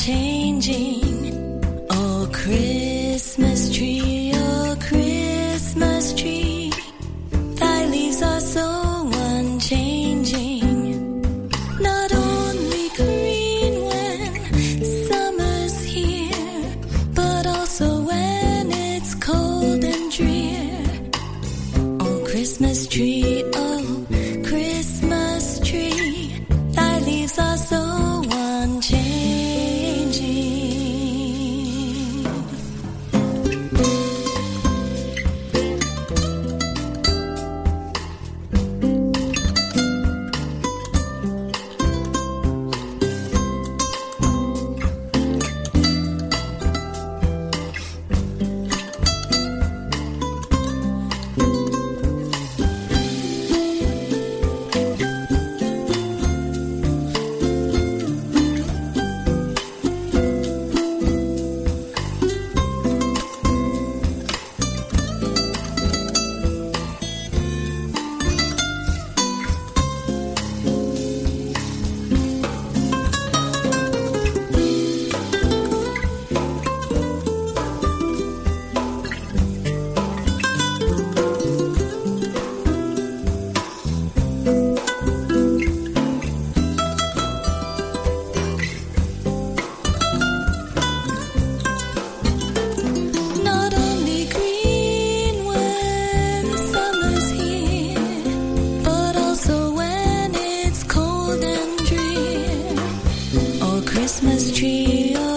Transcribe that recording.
changing. Oh, Christmas tree, oh, Christmas tree, thy leaves are so unchanging. Not only green when summer's here, but also when it's cold and drear. Oh, Christmas tree, oh, Christmas tree, thy leaves are so unchanging. Christmas tree.